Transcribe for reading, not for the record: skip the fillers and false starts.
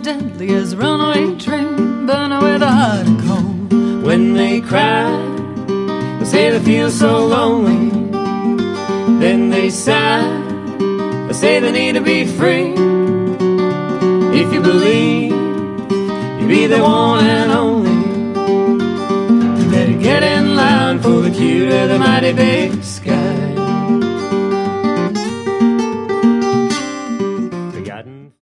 gently as a runaway train, burn away the hot and cold. When they cry, they say they feel so lonely. Then they sigh, they say they need to be free. If you believe you'll be the one and only, you better get in line for the cue of the mighty big sky.